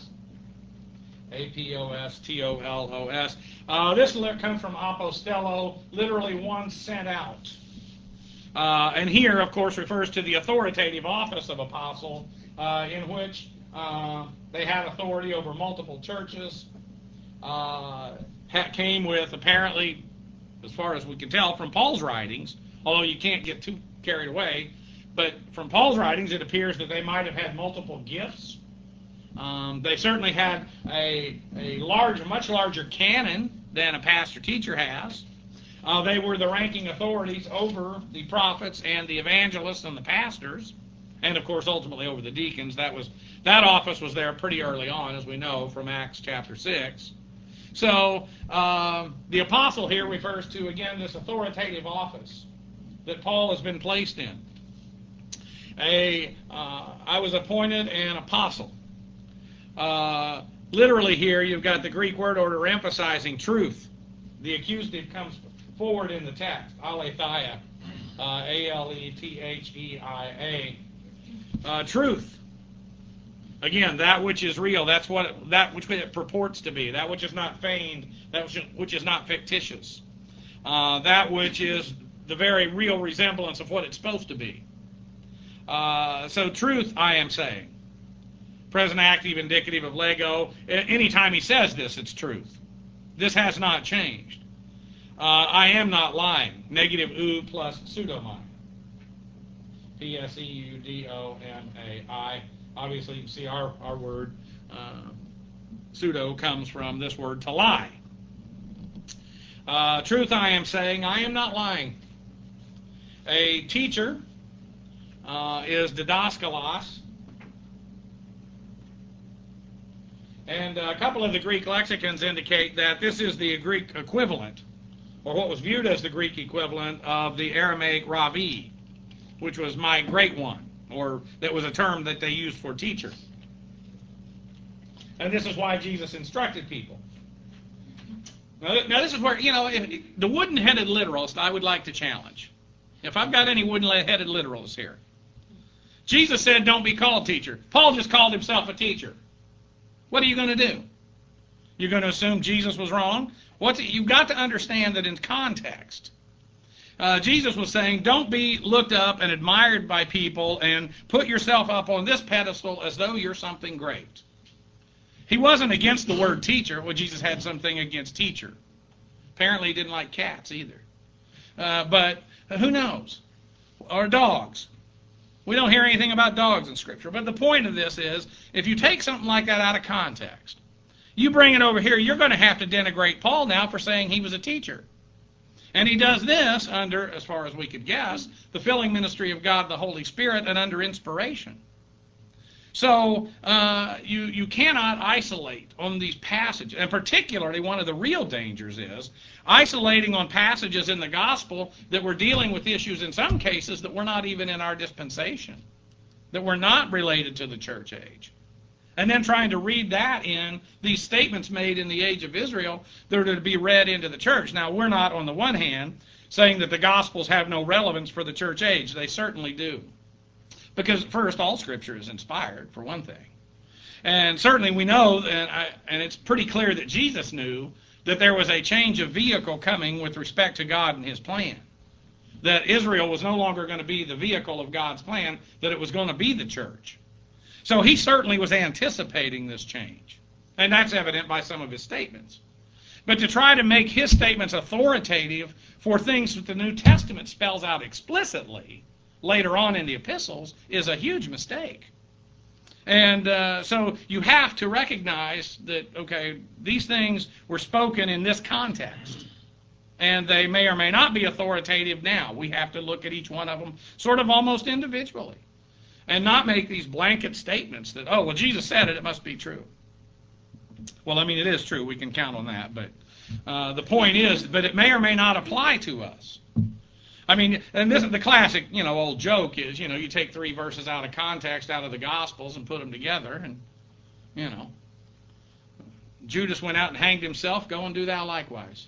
S1: A P O S T O L O S. Uh, this comes from apostello, literally one sent out. Uh, and here, of course, refers to the authoritative office of apostle, uh, in which uh, they had authority over multiple churches. Uh, came with, apparently, as far as we can tell, from Paul's writings, although you can't get too carried away. But from Paul's writings, it appears that they might have had multiple gifts. Um, they certainly had a, a large, much larger canon than a pastor-teacher has. Uh, they were the ranking authorities over the prophets and the evangelists and the pastors, and of course ultimately over the deacons. That was that office was there pretty early on, as we know from Acts chapter six. So um, the apostle here refers to, again, this authoritative office that Paul has been placed in. A, uh, I was appointed an apostle. Uh, literally here, you've got the Greek word order emphasizing truth. The accusative comes forward in the text, aletheia, uh, A L E T H E I A. Uh, truth. Again, that which is real, that's what that which it purports to be, that which is not feigned, that which, which is not fictitious, uh, that which is the very real resemblance of what it's supposed to be. Uh, so truth, I am saying. Present active indicative of lego. Anytime he says this, it's truth. This has not changed. Uh, I am not lying. Negative ou plus pseudomai. P S E U D O M A I. Obviously, you can see our, our word, uh, pseudo, comes from this word to lie. Uh, truth, I am saying, I am not lying. A teacher uh, is didaskalos. And a couple of the Greek lexicons indicate that this is the Greek equivalent, or what was viewed as the Greek equivalent of the Aramaic ravi, which was my great one, or that was a term that they used for teacher. And this is why Jesus instructed people. Now, now this is where, you know, if, the wooden-headed literalist I would like to challenge. If I've got any wooden-headed literalists here. Jesus said, don't be called teacher. Paul just called himself a teacher. What are you going to do? You're going to assume Jesus was wrong? What's it? You've got to understand that in context. Uh, Jesus was saying, don't be looked up and admired by people and put yourself up on this pedestal as though you're something great. He wasn't against the word teacher. Well, Jesus had something against teacher. Apparently he didn't like cats either. Uh, but who knows? Or dogs. We don't hear anything about dogs in Scripture. But the point of this is, if you take something like that out of context, you bring it over here, you're going to have to denigrate Paul now for saying he was a teacher. And he does this under, as far as we could guess, the filling ministry of God the Holy Spirit and under inspiration. So uh, you, you cannot isolate on these passages. And particularly one of the real dangers is isolating on passages in the gospel that were dealing with issues in some cases that were not even in our dispensation, that were not related to the church age. And then trying to read that in these statements made in the age of Israel that are to be read into the church. Now, we're not, on the one hand, saying that the Gospels have no relevance for the church age. They certainly do. Because, first, all Scripture is inspired, for one thing. And certainly we know, and, I, and it's pretty clear that Jesus knew, that there was a change of vehicle coming with respect to God and His plan. That Israel was no longer going to be the vehicle of God's plan, that it was going to be the church. So he certainly was anticipating this change. And that's evident by some of his statements. But to try to make his statements authoritative for things that the New Testament spells out explicitly later on in the epistles is a huge mistake. And uh, so you have to recognize that, okay, these things were spoken in this context. And they may or may not be authoritative now. We have to look at each one of them sort of almost individually. And not make these blanket statements that, oh, well, Jesus said it, it must be true. Well, I mean, it is true. We can count on that. But uh, the point is, but it may or may not apply to us. I mean, and this is the classic, you know, old joke is, you know, you take three verses out of context, out of the Gospels, and put them together, and, you know, Judas went out and hanged himself. Go and do thou likewise.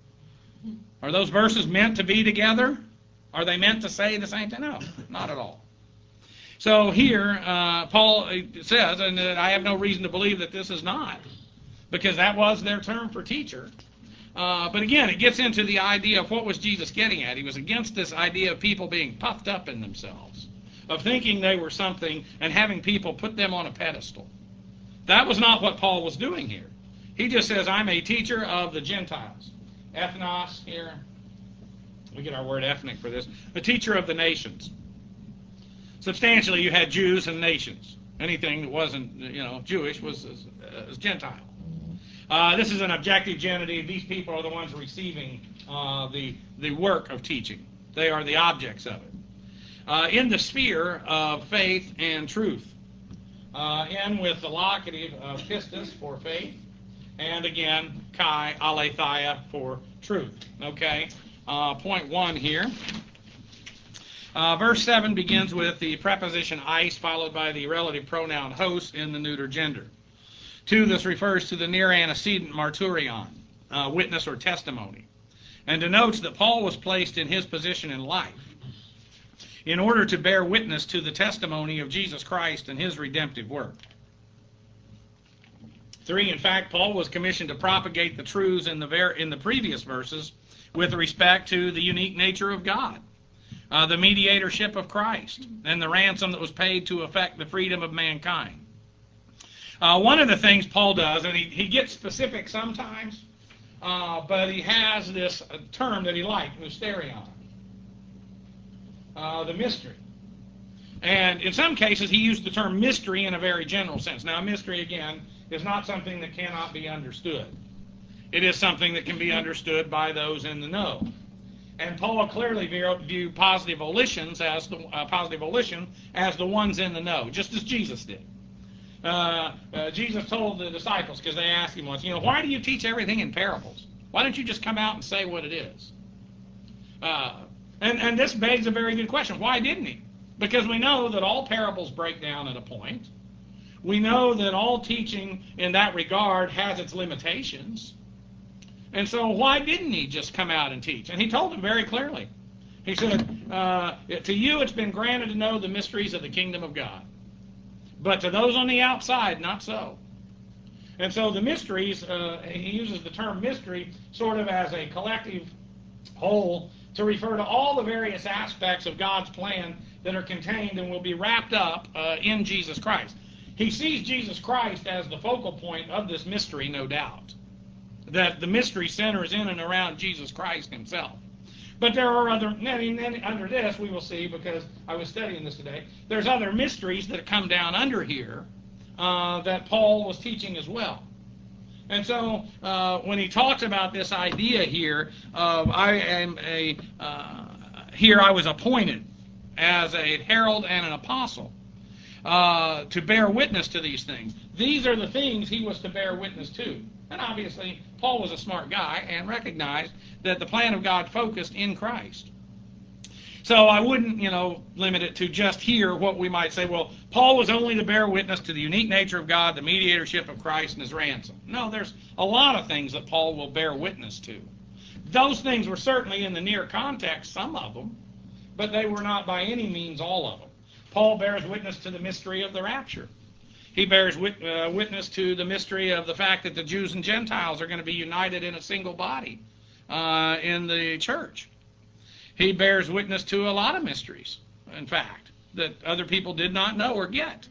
S1: Are those verses meant to be together? Are they meant to say the same thing? No, not at all. So here, uh, Paul says, and I have no reason to believe that this is not, because that was their term for teacher. Uh, but again, it gets into the idea of what was Jesus getting at. He was against this idea of people being puffed up in themselves, of thinking they were something and having people put them on a pedestal. That was not what Paul was doing here. He just says, I'm a teacher of the Gentiles. Ethnos here. We get our word ethnic for this. A teacher of the nations. Substantially, you had Jews and nations. Anything that wasn't, you know, Jewish was, was, was Gentile. Uh, this is an objective genitive. These people are the ones receiving uh, the the work of teaching. They are the objects of it. Uh, in the sphere of faith and truth. Uh, in with the locative of pistis for faith, and again, kai aletheia for truth. Okay. Uh, point one here. Uh, verse seven begins with the preposition eis, followed by the relative pronoun hos in the neuter gender. Two, this refers to the near antecedent martyrion, uh, witness or testimony, and denotes that Paul was placed in his position in life in order to bear witness to the testimony of Jesus Christ and his redemptive work. Three, in fact, Paul was commissioned to propagate the truths in the, ver- in the previous verses with respect to the unique nature of God, uh, the mediatorship of Christ, and the ransom that was paid to effect the freedom of mankind. Uh, one of the things Paul does, and he, he gets specific sometimes, uh, but he has this uh, term that he liked, mysterion, uh, the mystery. And in some cases, he used the term mystery in a very general sense. Now, mystery, again, is not something that cannot be understood. It is something that can be understood by those in the know. And Paul clearly viewed positive volitions as the uh, positive volition as the ones in the know, just as Jesus did. Uh, uh, Jesus told the disciples, because they asked him once, you know, why do you teach everything in parables? Why don't you just come out and say what it is? Uh, and, and this begs a very good question. Why didn't he? Because we know that all parables break down at a point. We know that all teaching in that regard has its limitations. And so why didn't he just come out and teach? And he told them very clearly. He said, uh, to you it's been granted to know the mysteries of the kingdom of God. But to those on the outside, not so. And so the mysteries, uh, he uses the term mystery sort of as a collective whole to refer to all the various aspects of God's plan that are contained and will be wrapped up uh, in Jesus Christ. He sees Jesus Christ as the focal point of this mystery, no doubt. That the mystery centers in and around Jesus Christ himself. But there are other, and under this we will see, because I was studying this today, there's other mysteries that come down under here uh, that Paul was teaching as well. And so uh, when he talks about this idea here of I am a, uh, here I was appointed as a herald and an apostle uh, to bear witness to these things. These are the things he was to bear witness to. And obviously, Paul was a smart guy and recognized that the plan of God focused in Christ. So I wouldn't, you know, limit it to just here what we might say, well, Paul was only to bear witness to the unique nature of God, the mediatorship of Christ, and his ransom. No, there's a lot of things that Paul will bear witness to. Those things were certainly in the near context, some of them, but they were not by any means all of them. Paul bears witness to the mystery of the rapture. He bears wit- uh, witness to the mystery of the fact that the Jews and Gentiles are going to be united in a single body uh, in the church. He bears witness to a lot of mysteries, in fact, that other people did not know or get.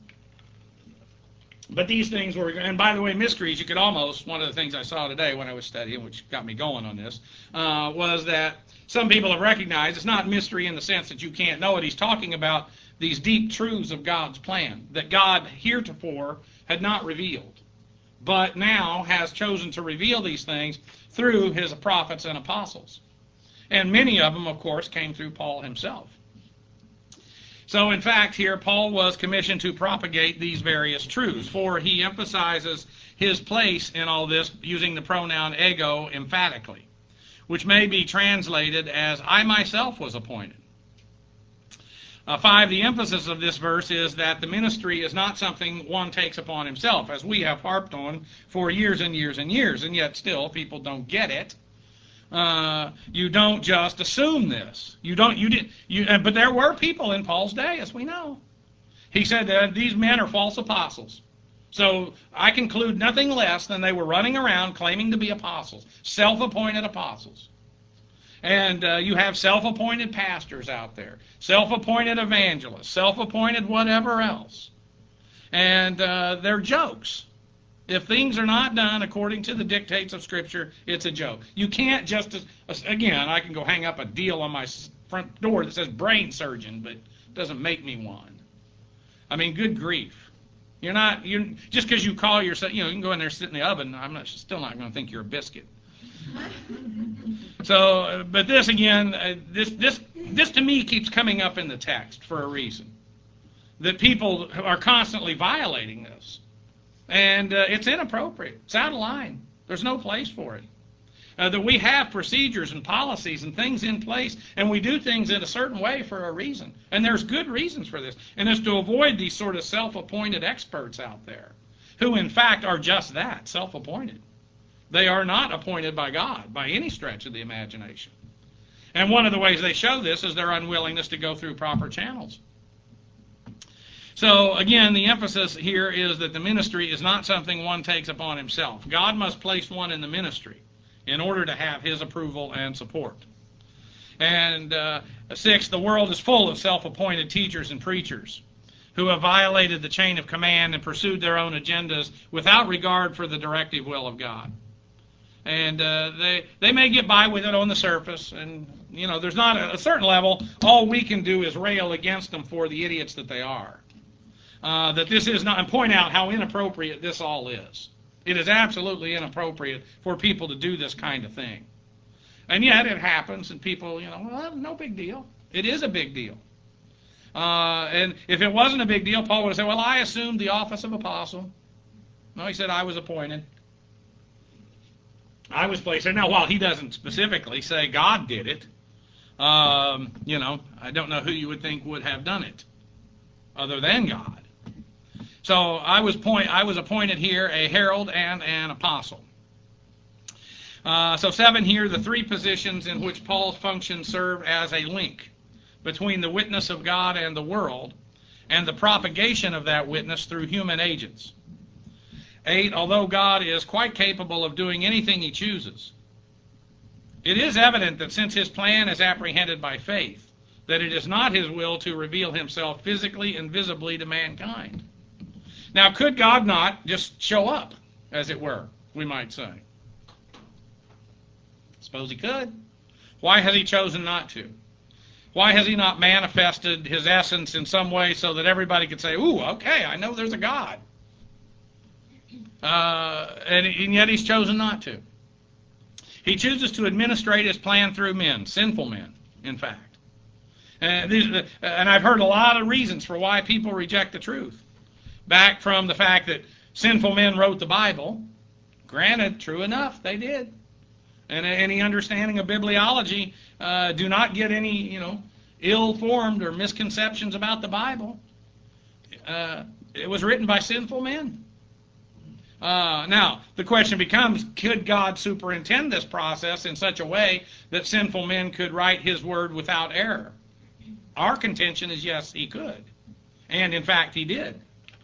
S1: But these things were, and by the way, mysteries, you could almost, one of the things I saw today when I was studying, which got me going on this, uh, was that some people have recognized it's not mystery in the sense that you can't know it. He's talking about these deep truths of God's plan that God heretofore had not revealed, but now has chosen to reveal these things through his prophets and apostles. And many of them, of course, came through Paul himself. So, in fact, here Paul was commissioned to propagate these various truths, for he emphasizes his place in all this using the pronoun ego emphatically, which may be translated as I myself was appointed. Uh, five, the emphasis of this verse is that the ministry is not something one takes upon himself, as we have harped on for years and years and years, and yet still people don't get it. Uh, you don't just assume this. You don't. You did. You. Uh, but there were people in Paul's day, as we know. He said that these men are false apostles. So I conclude nothing less than they were running around claiming to be apostles, self-appointed apostles. And uh, you have self-appointed pastors out there, self-appointed evangelists, self-appointed whatever else. And uh, they're jokes. If things are not done according to the dictates of Scripture, it's a joke. You can't just, again, I can go hang up a deal on my front door that says brain surgeon, but it doesn't make me one. I mean, good grief. You're not, you just because you call yourself, you know, you can go in there, sit in the oven, I'm not, still not going to think you're a biscuit. So, but this again, uh, this this this to me keeps coming up in the text for a reason. That people are constantly violating this. And uh, it's inappropriate. It's out of line. There's no place for it. Uh, that we have procedures and policies and things in place, and we do things in a certain way for a reason. And there's good reasons for this. And it's to avoid these sort of self-appointed experts out there who in fact are just that, self-appointed. They are not appointed by God by any stretch of the imagination. And one of the ways they show this is their unwillingness to go through proper channels. So, again, the emphasis here is that the ministry is not something one takes upon himself. God must place one in the ministry in order to have his approval and support. And uh, six, the world is full of self-appointed teachers and preachers who have violated the chain of command and pursued their own agendas without regard for the directive will of God. And uh, they they may get by with it on the surface, and you know, there's not a, a certain level. All we can do is rail against them for the idiots that they are. Uh, that this is not, and point out how inappropriate this all is. It is absolutely inappropriate for people to do this kind of thing. And yet it happens, and people, you know, well, no big deal. It is a big deal. Uh, and if it wasn't a big deal, Paul would have said, well, I assumed the office of apostle. No, he said, I was appointed. I was placed there. Now, while he doesn't specifically say God did it, um, you know, I don't know who you would think would have done it other than God. So I was point, I was appointed here a herald and an apostle. Uh, so seven here, the three positions in which Paul's function serve as a link between the witness of God and the world and the propagation of that witness through human agents. Eight, although God is quite capable of doing anything he chooses, it is evident that since his plan is apprehended by faith, that it is not his will to reveal himself physically and visibly to mankind. Now, could God not just show up, as it were, we might say? Suppose he could. Why has he chosen not to? Why has he not manifested his essence in some way so that everybody could say, ooh, okay, I know there's a God. Uh, and, and yet he's chosen not to. He chooses to administrate his plan through men, sinful men, in fact. And, these, and I've heard a lot of reasons for why people reject the truth. Back from the fact that sinful men wrote the Bible. Granted, true enough, they did. And any understanding of bibliology, uh, do not get any, you know, ill-formed or misconceptions about the Bible. Uh, it was written by sinful men. Uh, now, the question becomes, could God superintend this process in such a way that sinful men could write his word without error? Our contention is yes, he could. And, in fact, he did.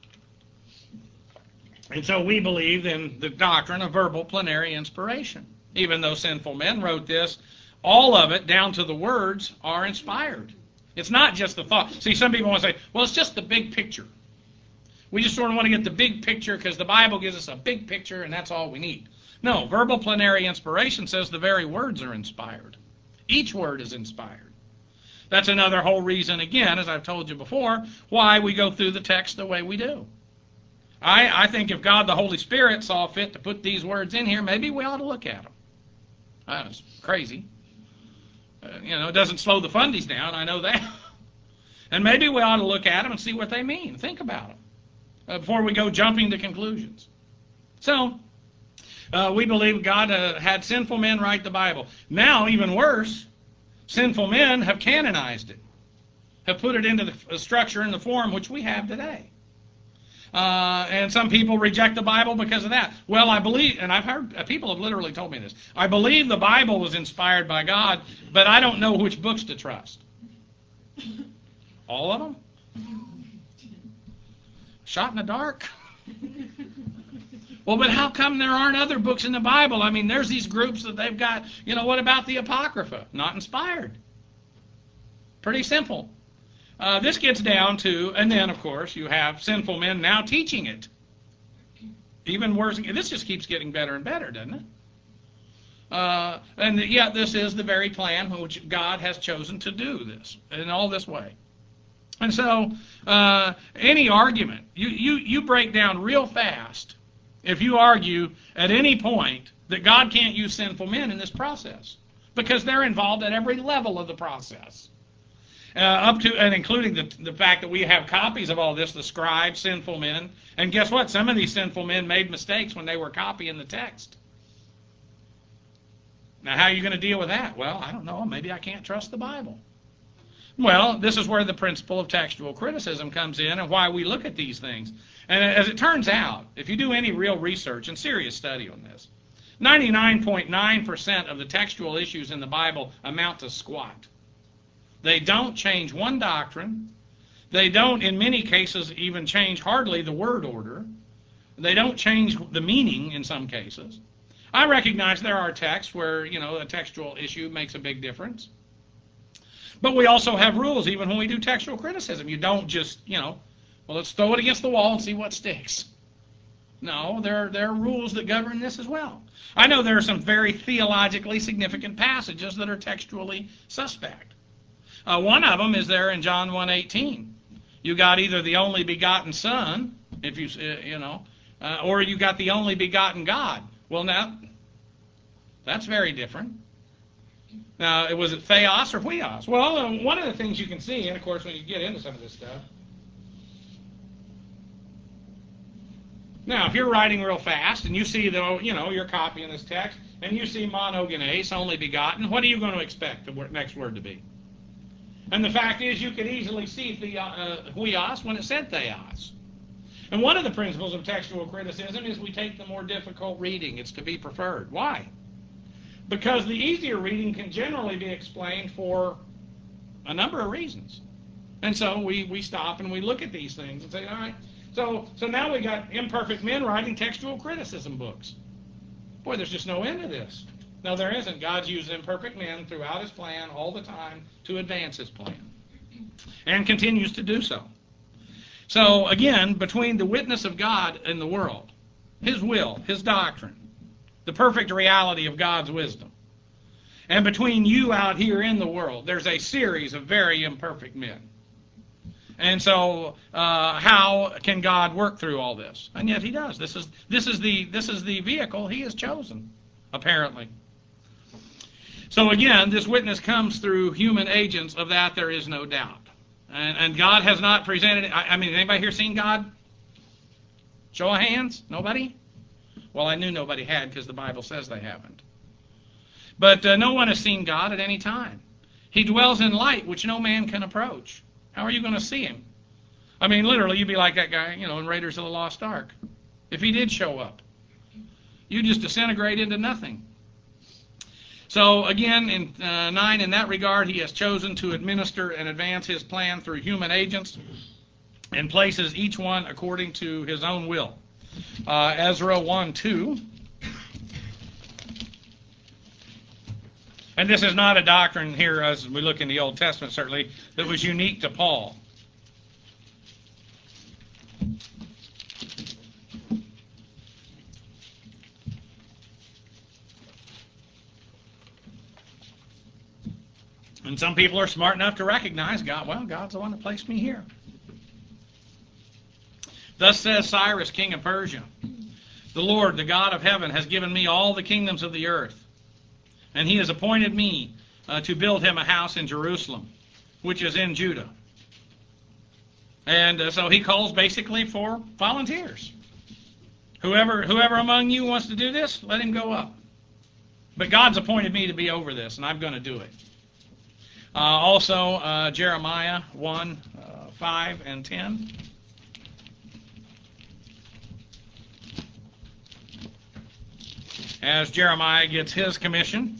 S1: And so we believe in the doctrine of verbal plenary inspiration. Even though sinful men wrote this, all of it, down to the words, are inspired. It's not just the thought. See, some people want to say, well, it's just the big picture. We just sort of want to get the big picture because the Bible gives us a big picture and that's all we need. No, verbal plenary inspiration says the very words are inspired. Each word is inspired. That's another whole reason, again, as I've told you before, why we go through the text the way we do. I, I think if God the Holy Spirit saw fit to put these words in here, maybe we ought to look at them. That's crazy. Uh, you know, it doesn't slow the fundies down, I know that. And maybe we ought to look at them and see what they mean. Think about them uh, before we go jumping to conclusions. So, uh, we believe God uh, had sinful men write the Bible. Now, even worse, sinful men have canonized it, have put it into the structure and the form which we have today. Uh, and some people reject the Bible because of that. Well, I believe, and I've heard, uh, people have literally told me this, I believe the Bible was inspired by God, but I don't know which books to trust. All of them? Shot in the dark? Well, but how come there aren't other books in the Bible? I mean, there's these groups that they've got, you know, what about the Apocrypha? Not inspired. Pretty simple. Uh, this gets down to, and then, of course, you have sinful men now teaching it. Even worse, this just keeps getting better and better, doesn't it? Uh, and yet this is the very plan which God has chosen to do this, in all this way. And so, uh, any argument, you, you, you break down real fast if you argue at any point that God can't use sinful men in this process, because they're involved at every level of the process. Uh, up to and including the, the fact that we have copies of all this, the scribes, sinful men. And guess what? Some of these sinful men made mistakes when they were copying the text. Now, how are you going to deal with that? Well, I don't know. Maybe I can't trust the Bible. Well, this is where the principle of textual criticism comes in and why we look at these things. And as it turns out, if you do any real research and serious study on this, ninety-nine point nine percent of the textual issues in the Bible amount to squat. They don't change one doctrine. They don't, in many cases, even change hardly the word order. They don't change the meaning in some cases. I recognize there are texts where, you know, a textual issue makes a big difference. But we also have rules even when we do textual criticism. You don't just, you know, well, let's throw it against the wall and see what sticks. No, there, there are rules that govern this as well. I know there are some very theologically significant passages that are textually suspect. Uh, one of them is there in John one eighteen. You got either the only begotten Son, if you, uh, you know, uh, or you got the only begotten God. Well, now, that's very different. Now, was it theos or huios? Well, um, one of the things you can see, and of course when you get into some of this stuff. Now, if you're writing real fast and you see, the, you know, you're copying this text, and you see monogenes, only begotten, what are you going to expect the next word to be? And the fact is, you could easily see the, uh, huios when it said theos. And one of the principles of textual criticism is we take the more difficult reading. It's to be preferred. Why? Because the easier reading can generally be explained for a number of reasons. And so we, we stop and we look at these things and say, all right, so, so now we got imperfect men writing textual criticism books. Boy, there's just no end to this. No, there isn't. God's used imperfect men throughout His plan all the time to advance His plan. And continues to do so. So, again, between the witness of God in the world, His will, His doctrine, the perfect reality of God's wisdom, and between you out here in the world, there's a series of very imperfect men. And so, uh, how can God work through all this? And yet He does. This is this is the this is the vehicle He has chosen, apparently. So again, this witness comes through human agents. Of that there is no doubt. And, and God has not presented it. I, I mean, anybody here seen God? Show of hands? Nobody? Well, I knew nobody had because the Bible says they haven't. But uh, no one has seen God at any time. He dwells in light which no man can approach. How are you going to see Him? I mean, literally, you'd be like that guy, you know, in Raiders of the Lost Ark. If He did show up, you just disintegrate into nothing. So, again, in uh, nine, in that regard, He has chosen to administer and advance His plan through human agents and places each one according to His own will. Uh, Ezra one two. And this is not a doctrine here, as we look in the Old Testament, certainly, that was unique to Paul. And some people are smart enough to recognize God. Well, God's the one that placed me here. Thus says Cyrus, king of Persia, the Lord, the God of heaven, has given me all the kingdoms of the earth. And He has appointed me uh, to build Him a house in Jerusalem, which is in Judah. And uh, so He calls basically for volunteers. Whoever, whoever among you wants to do this, let him go up. But God's appointed me to be over this, and I'm going to do it. Uh, also, uh, Jeremiah one, uh, five, and ten. As Jeremiah gets his commission.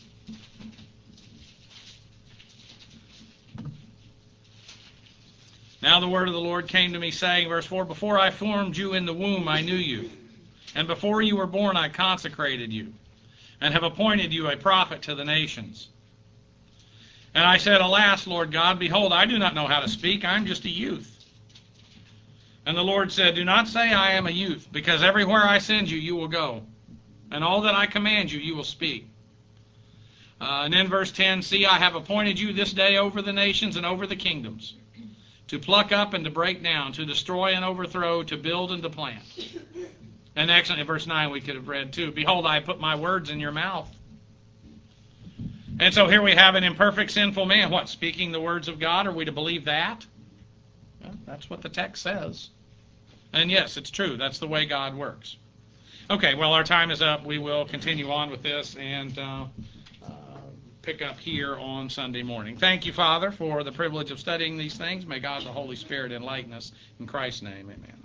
S1: Now the word of the Lord came to me, saying, verse four, before I formed you in the womb, I knew you. And before you were born, I consecrated you, and have appointed you a prophet to the nations. And I said, alas, Lord God, behold, I do not know how to speak. I am just a youth. And the Lord said, do not say I am a youth, because everywhere I send you, you will go. And all that I command you, you will speak. Uh, and then verse ten, see, I have appointed you this day over the nations and over the kingdoms, to pluck up and to break down, to destroy and overthrow, to build and to plant. And next, in verse nine, we could have read too, behold, I put my words in your mouth. And so here we have an imperfect, sinful man. What, speaking the words of God? Are we to believe that? Well, that's what the text says. And yes, it's true. That's the way God works. Okay, well, our time is up. We will continue on with this and uh, uh, pick up here on Sunday morning. Thank you, Father, for the privilege of studying these things. May God the Holy Spirit enlighten us. In Christ's name, amen.